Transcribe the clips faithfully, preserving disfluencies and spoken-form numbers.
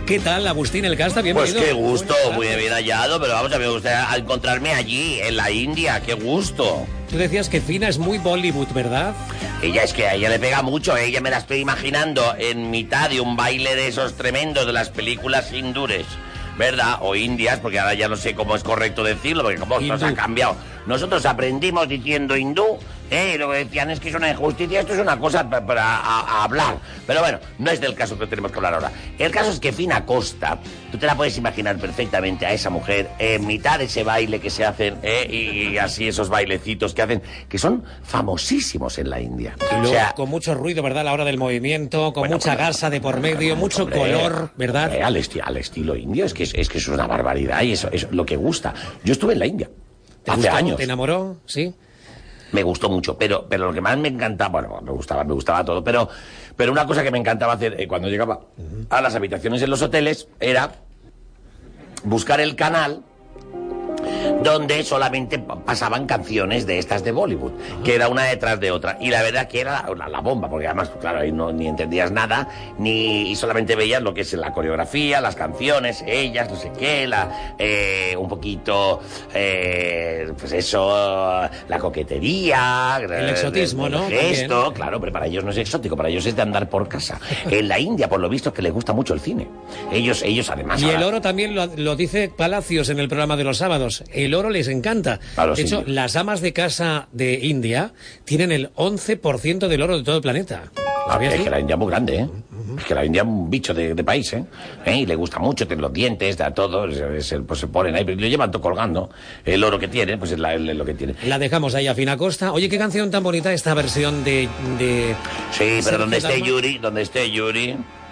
¿Qué tal, Agustín El Casta? Bienvenido. Pues qué gusto, muy bien hallado, pero vamos a ver usted a encontrarme allí, en la India, qué gusto. Tú decías que Fina es muy Bollywood, ¿verdad? Ella es que a ella le pega mucho, ella me la estoy imaginando en mitad de un baile de esos tremendos de las películas hindúes, ¿verdad? O indias, porque ahora ya no sé cómo es correcto decirlo, porque como nos ha cambiado. Nosotros aprendimos diciendo hindú, ¿eh? Y lo que decían es que es una injusticia, esto es una cosa para, para a, a hablar. Pero bueno, no es del caso que tenemos que hablar ahora. El caso es que Fina Costa, tú te la puedes imaginar perfectamente a esa mujer en mitad de ese baile que se hacen, ¿eh? y, y así esos bailecitos que hacen, que son famosísimos en la India. Y luego, o sea, con mucho ruido, ¿verdad? A la hora del movimiento, con bueno, mucha bueno, gasa de por medio, bueno, mucho hombre, color, ¿verdad? Hombre, al, esti al estilo indio, es que es, es que es una barbaridad y eso es lo que gusta. Yo estuve en la India hace gustó, años. ¿Te enamoró? Sí. Me gustó mucho, pero, pero lo que más me encantaba, bueno, me gustaba, me gustaba todo, pero, pero una cosa que me encantaba hacer eh, cuando llegaba uh-huh. a las habitaciones en los hoteles era buscar el canal donde solamente pasaban canciones de estas de Bollywood, uh-huh. que era una detrás de otra, y la verdad que era la, la bomba, porque además, claro, ahí no ni entendías nada, ni y solamente veías lo que es la coreografía, las canciones, ellas, no sé qué, la, eh, un poquito, eh, pues eso, la coquetería, el exotismo, el, ¿no? El gesto, también. Claro, pero para ellos no es exótico, para ellos es de andar por casa. En la India, por lo visto, es que les gusta mucho el cine. Ellos, ellos además... Y ahora... el oro también lo, lo dice Palacios en el programa de los sábados. El oro les encanta. Claro, de hecho, sí. las amas de casa de India tienen el once por ciento del oro de todo el planeta. Ah, es que la India es muy grande, ¿eh? Uh-huh. Es que la India es un bicho de, de país, ¿eh? ¿eh? Y le gusta mucho, tiene los dientes, da todo, es, es, pues se ponen ahí, pero lo llevan todo colgando. El oro que tienen, pues es, la, es lo que tienen. La dejamos ahí a Fina Costa. Oye, qué canción tan bonita esta versión de... de... Sí, pero donde esté Yuri, donde esté Yuri...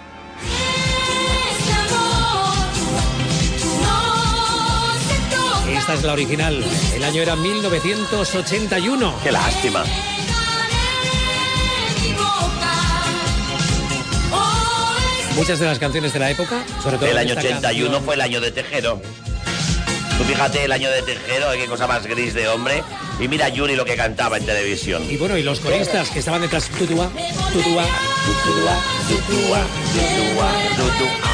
Esta es la original. El año era mil novecientos ochenta y uno. ¡Qué lástima! Muchas de las canciones de la época, sobre todo... El año ochenta y uno canción... fue el año de Tejero. Tú fíjate, el año de Tejero, qué cosa más gris de hombre. Y mira Yuri lo que cantaba en televisión. Y bueno, y los coristas que estaban detrás... Tutua, tutua, tutua, tutua, tutua, tutua.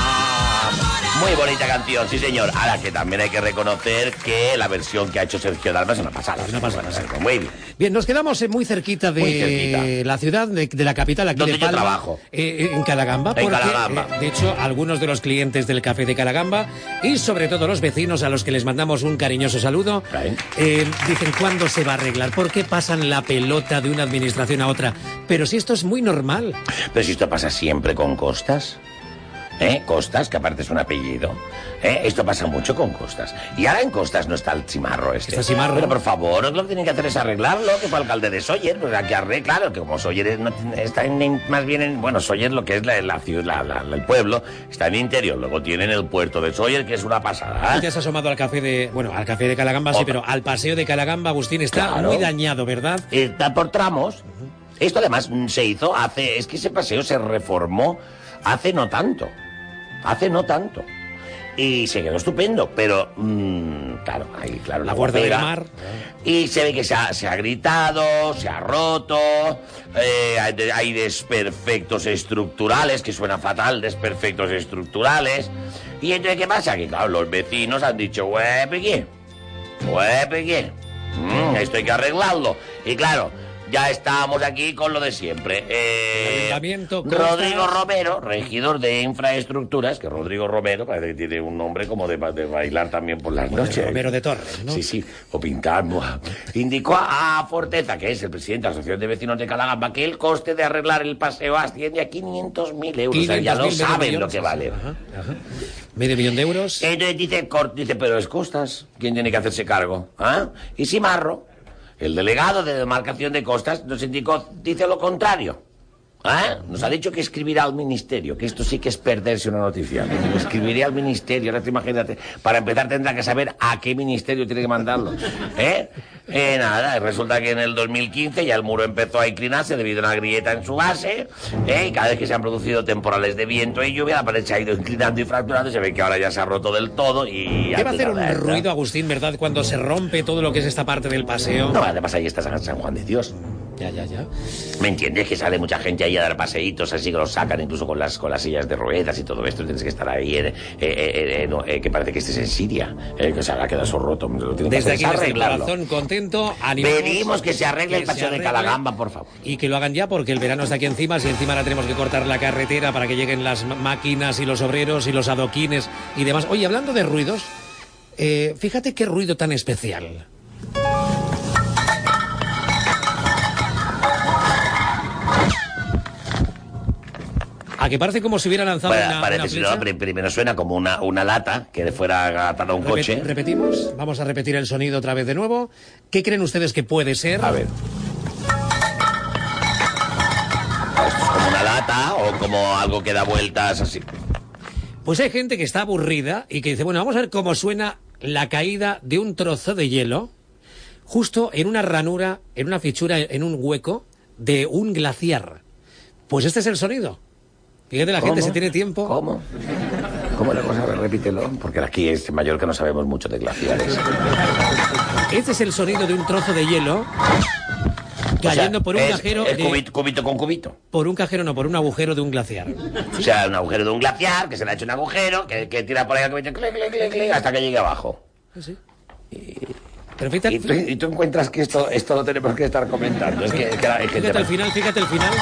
Muy bonita canción, sí señor. Ahora que también hay que reconocer que la versión que ha hecho Sergio Dalma es una pasada. Es una pasada. Muy bien. Bien, nos quedamos muy cerquita de muy cerquita. la ciudad, de, de la capital, aquí ¿Dónde de Palma, yo trabajo? Eh, en Calagamba. En porque, Calagamba. Eh, de hecho, algunos de los clientes del café de Calagamba y sobre todo los vecinos a los que les mandamos un cariñoso saludo, eh, dicen ¿cuándo se va a arreglar? ¿Por qué pasan la pelota de una administración a otra? Pero si esto es muy normal. Pero si esto pasa siempre con Costas. ¿Eh? Costas, que aparte es un apellido. ¿Eh? Esto pasa mucho con Costas. Y ahora en Costas no está el cimarro este. Está cimarro. Pero por favor, lo que tienen que hacer es arreglarlo, que fue alcalde de Sóller, pues hay que arreglar, claro, que como Sóller no, está en, más bien en, bueno, Sóller lo que es la, la ciudad, la, la, el pueblo, está en el interior, luego tienen el puerto de Sóller, que es una pasada. ¿Eh? Te has asomado al café de, bueno, al café de Calagamba, Otra. sí, pero al paseo de Calagamba, Agustín, está claro. muy dañado, ¿verdad? Está por tramos. Uh-huh. Esto además se hizo hace, es que ese paseo se reformó hace no tanto. Hace no tanto. Y se quedó estupendo, pero, mmm, claro, ahí, claro, la, la Guardia del Mar. Y se ve que se ha, se ha gritado, se ha roto, eh, hay, hay desperfectos estructurales, que suena fatal, desperfectos estructurales. Y entonces, ¿qué pasa? Que, claro, los vecinos han dicho, huepeque, huepeque, mmm, esto hay que arreglarlo. Y claro... Ya estábamos aquí con lo de siempre. Eh, Rodrigo Romero, regidor de infraestructuras, que Rodrigo Romero parece que tiene un nombre como de, de bailar también por las noches. Romero de Torres, ¿no? Sí, sí, o pintar. Indicó a Forteza, que es el presidente de la Asociación de Vecinos de Calagamba, que el coste de arreglar el paseo asciende a quinientos mil euros. O sea, ya no saben lo que vale. Ajá, ajá. Medio millón de euros. Entonces dice, dice, pero es Costas. ¿Quién tiene que hacerse cargo? ¿Ah? Y Cimarro, el delegado de demarcación de Costas, nos indicó, dice lo contrario. ¿Eh? Nos ha dicho que escribirá al ministerio, que esto sí que es perderse una noticia. Escribiría al ministerio, ahora te imagínate. Para empezar tendrá que saber a qué ministerio tiene que mandarlo. ¿Eh? Eh, nada, resulta que en el dos mil quince ya el muro empezó a inclinarse debido a una grieta en su base, ¿eh? Y cada vez que se han producido temporales de viento y lluvia, la pared se ha ido inclinando y fracturando, y se ve que ahora ya se ha roto del todo y... Debe hacer un ruido, Agustín, ¿verdad? Cuando se rompe todo lo que es esta parte del paseo. No, además ahí está San Juan de Dios. Ya, ya, ya. ¿Me entiendes? Que sale mucha gente ahí a dar paseitos, así que los sacan incluso con las con las sillas de ruedas y todo esto. Tienes que estar ahí, en, eh, eh, eh, no, eh, que parece que estés en Siria, eh, que se haga quedar eso roto. Desde aquí, desde el corazón contento, animamos. Pedimos que se arregle el paseo de Calagamba, por favor. Y que lo hagan ya, porque el verano está aquí encima, si encima ahora tenemos que cortar la carretera para que lleguen las máquinas y los obreros y los adoquines y demás. Oye, hablando de ruidos, eh, fíjate qué ruido tan especial. ¿A que parece como si hubiera lanzado bueno, una, parece, una si flecha? no, primero suena como una, una lata que fuera atada a un Repet, coche. Repetimos, vamos a repetir el sonido otra vez de nuevo. ¿Qué creen ustedes que puede ser? A ver. ¿Esto es como una lata o como algo que da vueltas así? Pues hay gente que está aburrida y que dice, bueno, vamos a ver cómo suena la caída de un trozo de hielo justo en una ranura, en una fichura, en un hueco de un glaciar. Pues este es el sonido. Fíjate, la ¿Cómo? gente se tiene tiempo. ¿Cómo? ¿Cómo la cosa? A ver, repítelo, porque aquí es en Mallorca no sabemos mucho de glaciares. Este es el sonido de un trozo de hielo cayendo, o sea, por un es, cajero... Es de, cubito, cubito con cubito. Por un cajero, no, por un agujero de un glaciar. O sea, un agujero de un glaciar, que se le ha hecho un agujero, que, que tira por ahí el cubito, clic, clic, clic, clic, hasta que llegue abajo. Sí. Y... Pero fíjate, ¿Y, tú, y tú encuentras que esto, esto lo tenemos que estar comentando. Es que, que, que, que fíjate el final, fíjate el final.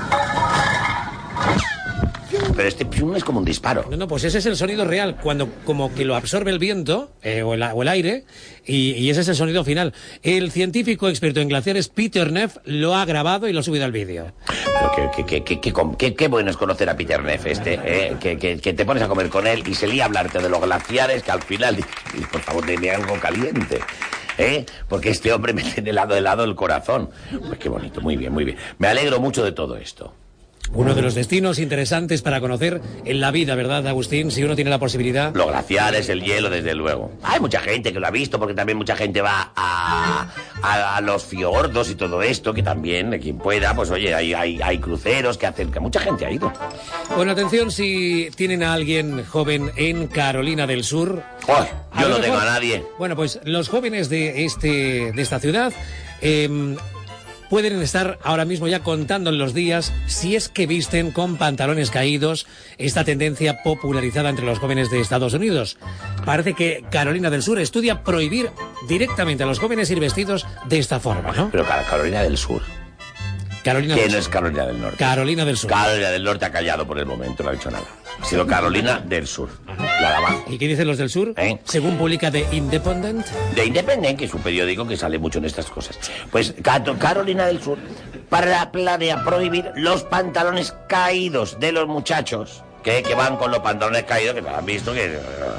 Pero este pium es como un disparo. No, no, pues ese es el sonido real, cuando como que lo absorbe el viento eh, o, el, o el aire, y, y ese es el sonido final. El científico experto en glaciares Peter Neff lo ha grabado y lo ha subido al vídeo. Pero qué que, que, que, que, que bueno es conocer a Peter Neff, este, eh, que, que, que te pones a comer con él y se lía a hablarte de los glaciares, que al final, y, por favor, dime algo caliente. ¿Eh? Porque este hombre me tiene helado, helado el corazón. Pues qué bonito, muy bien, muy bien. Me alegro mucho de todo esto. Uno de los destinos interesantes para conocer en la vida, ¿verdad, Agustín? Si uno tiene la posibilidad. Los glaciares, el hielo, desde luego. Hay mucha gente que lo ha visto, porque también mucha gente va a, a, a los fiordos y todo esto, que también, quien pueda, pues oye, hay, hay, hay cruceros que hacen, que mucha gente ha ido. Bueno, atención si tienen a alguien joven en Carolina del Sur. Oh, yo no tengo a nadie. Bueno, pues los jóvenes de, este, de esta ciudad... Eh, pueden estar ahora mismo ya contando en los días si es que visten con pantalones caídos, esta tendencia popularizada entre los jóvenes de Estados Unidos. Parece que Carolina del Sur estudia prohibir directamente a los jóvenes ir vestidos de esta forma, ¿no? Pero Carolina del Sur. Carolina ¿Quién del es Carolina del Norte? Carolina del Sur. Carolina del Norte ha callado por el momento, no ha dicho nada. Ha sido Carolina del Sur. La de abajo. ¿Y qué dicen los del Sur? ¿Eh? Según publica The Independent. The Independent, que es un periódico que sale mucho en estas cosas. Pues Carolina del Sur para, planea prohibir los pantalones caídos de los muchachos que, que van con los pantalones caídos, que han visto que...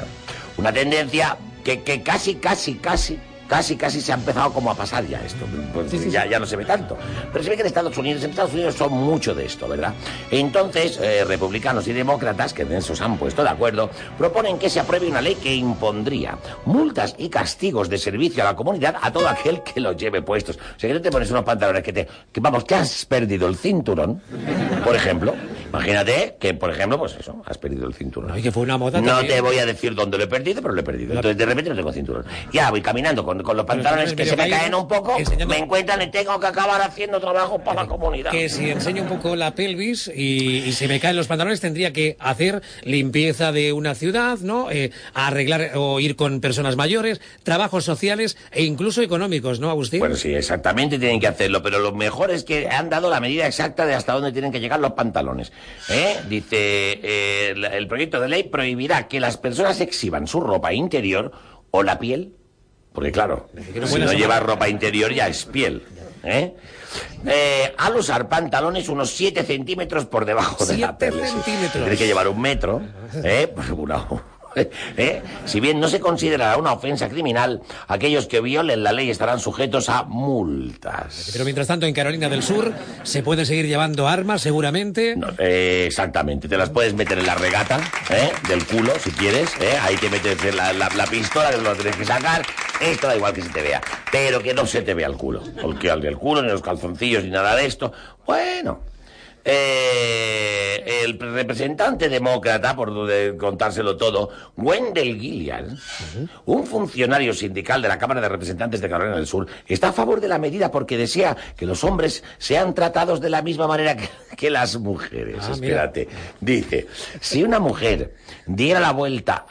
Uh, una tendencia que, que casi, casi, casi... Casi, casi se ha empezado como a pasar ya esto. Pues sí, sí, ya, ya no se ve tanto. Pero se ve que en Estados Unidos, en Estados Unidos son mucho de esto, ¿verdad? Entonces, eh, republicanos y demócratas, que en eso se han puesto de acuerdo, proponen que se apruebe una ley que impondría multas y castigos de servicio a la comunidad a todo aquel que los lleve puestos. O sea, que no te pones unos pantalones que te... Que, vamos, que has perdido el cinturón, por ejemplo. Imagínate que, por ejemplo, pues eso, has perdido el cinturón. No, y que fue una moda No también. te voy a decir dónde lo he perdido, pero lo he perdido. Entonces, de repente no tengo cinturón. Ya voy caminando con con los pantalones que se me caen un poco, enseñando... me encuentran y tengo que acabar haciendo trabajo para la comunidad. Que si enseño un poco la pelvis y, y se me caen los pantalones, tendría que hacer limpieza de una ciudad, ¿no? Eh, arreglar o ir con personas mayores, trabajos sociales e incluso económicos, ¿no, Agustín? Bueno, sí, exactamente tienen que hacerlo, pero lo mejor es que han dado la medida exacta de hasta dónde tienen que llegar los pantalones. ¿Eh? Dice, eh, el, el proyecto de ley prohibirá que las personas exhiban su ropa interior o la piel. Porque claro, no si no llevas ropa interior ya es piel. ¿Eh? Eh, al usar pantalones unos siete centímetros por debajo de la piel. siete centímetros. Tienes que llevar un metro. ¿Eh? Pues una... ¿Eh? Si bien no se considerará una ofensa criminal, aquellos que violen la ley estarán sujetos a multas. Pero mientras tanto en Carolina del Sur se puede seguir llevando armas seguramente. No, eh, exactamente, te las puedes meter en la regata, ¿eh? Del culo si quieres, ¿eh? Ahí te metes la, la, la pistola, que lo tienes que sacar. Esto da igual que se te vea, pero que no se te vea el culo, porque al del culo, ni los calzoncillos, ni nada de esto. Bueno, Eh, el representante demócrata, por de contárselo todo, Wendell Gilliard, uh-huh. un funcionario sindical de la Cámara de Representantes de Carolina del Sur, está a favor de la medida porque desea que los hombres sean tratados de la misma manera que, que las mujeres. Ah, Espérate. Mira. Dice, si una mujer diera la vuelta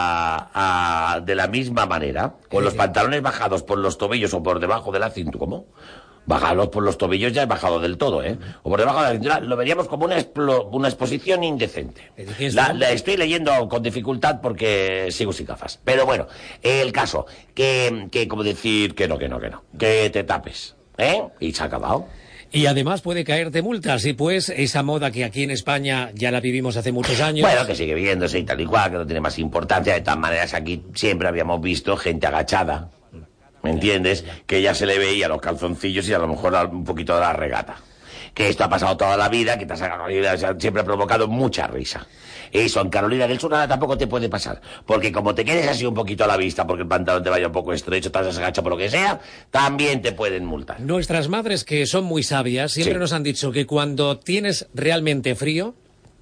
a, a, de la misma manera, con los pantalones bajados por los tobillos o por debajo de la cintura, ¿cómo? Bajarlos por los tobillos ya es bajado del todo, ¿eh? O por debajo de la cintura, lo veríamos como una, explo, una exposición indecente. La, la estoy leyendo con dificultad porque sigo sin gafas. Pero bueno, el caso, que, que como decir que no, que no, que no, que te tapes, ¿eh? Y se ha acabado. Y además puede caerte multas, y pues esa moda que aquí en España ya la vivimos hace muchos años. Bueno, que sigue viéndose y tal y cual, que no tiene más importancia. De todas maneras, aquí siempre habíamos visto gente agachada. ¿Me entiendes? Que ya se le veía los calzoncillos y a lo mejor un poquito de la regata. Que esto ha pasado toda la vida, que te has, siempre ha provocado mucha risa. Eso en Carolina del Sur nada tampoco te puede pasar. Porque como te quedes así un poquito a la vista, porque el pantalón te vaya un poco estrecho, te has agachado por lo que sea, también te pueden multar. Nuestras madres, que son muy sabias, siempre sí. nos han dicho que cuando tienes realmente frío,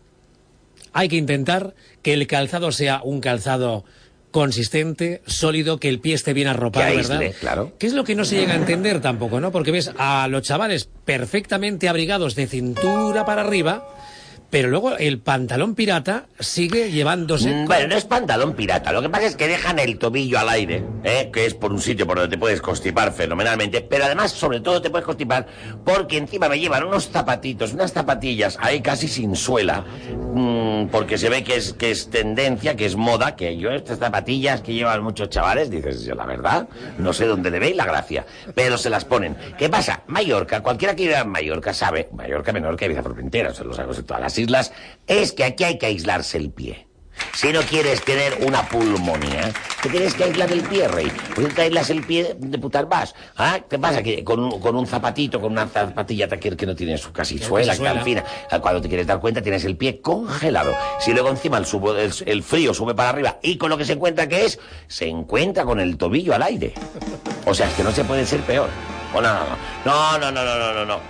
hay que intentar que el calzado sea un calzado consistente, sólido, que el pie esté bien arropado, que ¿verdad? Aísle, claro. Que es lo que no se llega a entender tampoco, ¿no? Porque ves a los chavales perfectamente abrigados de cintura para arriba, pero luego el pantalón pirata sigue llevándose... Mm, bueno, no es pantalón pirata, lo que pasa es que dejan el tobillo al aire, ¿eh? Que es por un sitio por donde te puedes constipar fenomenalmente, pero además, sobre todo, te puedes constipar porque encima me llevan unos zapatitos, unas zapatillas ahí casi sin suela, mmm, porque se ve que es, que es tendencia, que es moda, que yo estas zapatillas que llevan muchos chavales, dices, yo la verdad, no sé dónde le veis la gracia, pero se las ponen. ¿Qué pasa? Mallorca, cualquiera que viva en Mallorca sabe, Mallorca, Menorca, Ibiza, Formentera, o sea, lo sabemos en todas las islas, es que aquí hay que aislarse el pie. Si no quieres tener una pulmonía, te tienes que aislar el pie, rey. Pues te aislas el pie de putas vas. ¿Ah? ¿Qué pasa? Que con un, con un zapatito, con una zapatilla que, que no tiene su casi suela, que tan fina, cuando te quieres dar cuenta tienes el pie congelado. Si luego encima el, subo, el, el frío sube para arriba y con lo que se encuentra que es, se encuentra con el tobillo al aire. O sea, es que no se puede ser peor. Oh, no, no, no, no, no, no, no, no, no.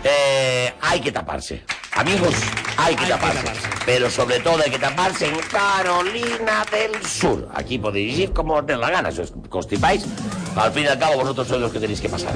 Eh, hay que taparse. Amigos, hay que, hay taparse. que taparse. Pero sobre todo hay que taparse en Carolina del Sur. Aquí podéis ir como os dé la gana. Si os constipáis, al fin y al cabo vosotros sois los que tenéis que pasar.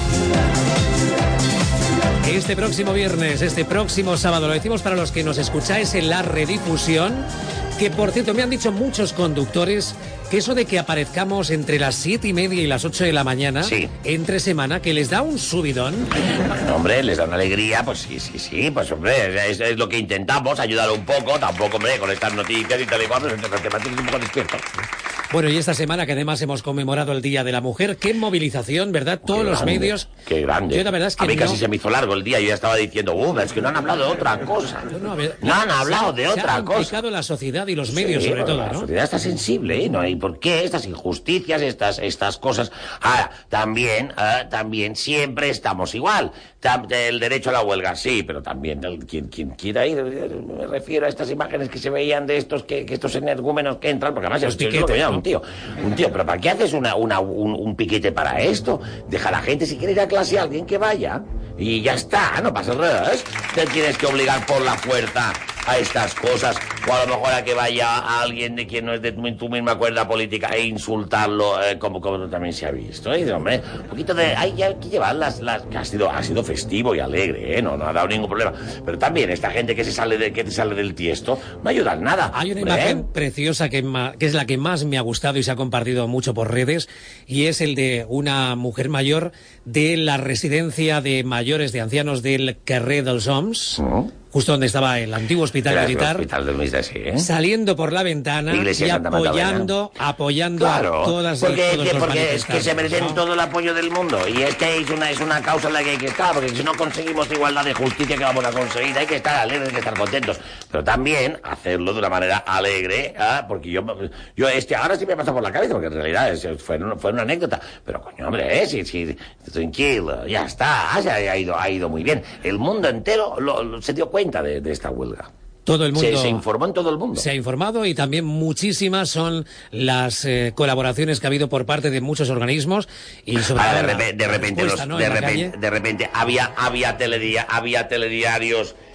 Este próximo viernes, este próximo sábado, lo decimos para los que nos escucháis en la redifusión, que por cierto me han dicho muchos conductores que eso de que aparezcamos entre las siete y media y las ocho de la mañana, sí. entre semana, que les da un subidón. Hombre, les da una alegría, pues sí, sí, sí, pues hombre, es, es lo que intentamos, ayudar un poco, tampoco, hombre, con estas noticias y tal y cual, pues te mantienes un poco despierto. Bueno, y esta semana que además hemos conmemorado el Día de la Mujer, qué movilización, ¿verdad? Todos qué los grande, medios. Qué grande. Yo la verdad es que a mí no... casi se me hizo largo el día, yo ya estaba diciendo, uh, es que no han hablado de otra cosa. No, no, ver, no han hablado de otra se ha cosa. implicado la sociedad y los medios, sí, sobre todo, la ¿no? La sociedad está sensible, ¿eh? ¿No? ¿Y por qué estas injusticias, estas, estas cosas? Ahora, también, uh, también siempre estamos igual. El derecho a la huelga, sí, pero también el, quien, quien quiera ir, me refiero a estas imágenes que se veían de estos, que, que estos energúmenos que entran, porque además es lo que veía, un tío, un tío, pero ¿para qué haces una, una, un, un piquete para esto? Deja a la gente, si quiere ir a clase, a alguien que vaya, y ya está, no pasa nada, ¿eh? Te tienes que obligar por la fuerza a estas cosas, o a lo mejor a que vaya a alguien de quien no es de tu, tu misma cuerda política e insultarlo, eh, como, como también se ha visto, ¿eh? Hombre, un poquito de, hay ya que llevar las, las, que ha sido, ha sido festivo y alegre, ¿eh? No, no ha dado ningún problema, pero también esta gente que se sale de, que te sale del tiesto, no ayuda en nada. Hay una hombre, imagen ¿eh? preciosa que, que es la que más me ha gustado y se ha compartido mucho por redes, y es el de una mujer mayor de la residencia de mayores, de ancianos del Carrer dels Homs, ¿Mm? Justo donde estaba el antiguo hospital Era militar, el hospital del Luis de sí, ¿eh? Saliendo por la ventana y apoyando, apoyando claro, a todas porque, todos que, los porque es que se merecen, ¿no?, todo el apoyo del mundo, y es que es una, es una causa en la que hay que estar, porque si no conseguimos igualdad de justicia, que vamos a conseguir, hay que estar alegres, hay que estar contentos, pero también hacerlo de una manera alegre, ¿eh? Porque yo, yo este ahora sí me pasa por la cabeza, porque en realidad es, fue, fue una anécdota, pero coño, hombre, ¿eh? Sí, sí, tranquilo, ya está, ha, ha, ido, ha ido muy bien, el mundo entero lo, lo, se dio cuenta de, de esta huelga. Todo el mundo se, se informó en todo el mundo. Se ha informado, y también muchísimas son las eh, colaboraciones que ha habido por parte de muchos organismos, y sobre ah, todo de, repe, de repente los, ¿no?, de repente de repente había había telediarios había telediarios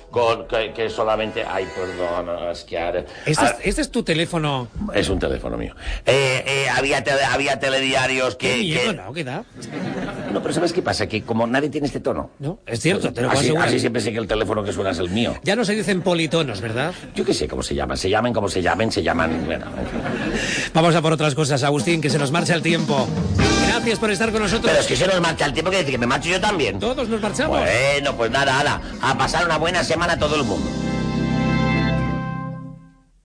con que, que solamente... Ay, perdón, es que... Ahora, ¿Este, ahora, es, ¿Este es tu teléfono? Es un teléfono mío. Eh, eh, había, tele, había telediarios que... Qué miedo, que... ¿no? ¿Qué da? No, pero ¿sabes qué pasa? Que como nadie tiene este tono... No, es cierto, te lo puedo así, asegurar. así siempre sé que el teléfono que suena es el mío. Ya no se dicen politonos, ¿verdad? Yo qué sé cómo se llaman. Se llamen como se llamen, se llaman... Bueno, en fin. Vamos a por otras cosas, Agustín, que se nos marcha el tiempo. Gracias por estar con nosotros. Pero es que se nos marcha el tiempo, que decir que me marcho yo también. Todos nos marchamos. Bueno, pues nada, nada. A pasar una buena semana todo el mundo.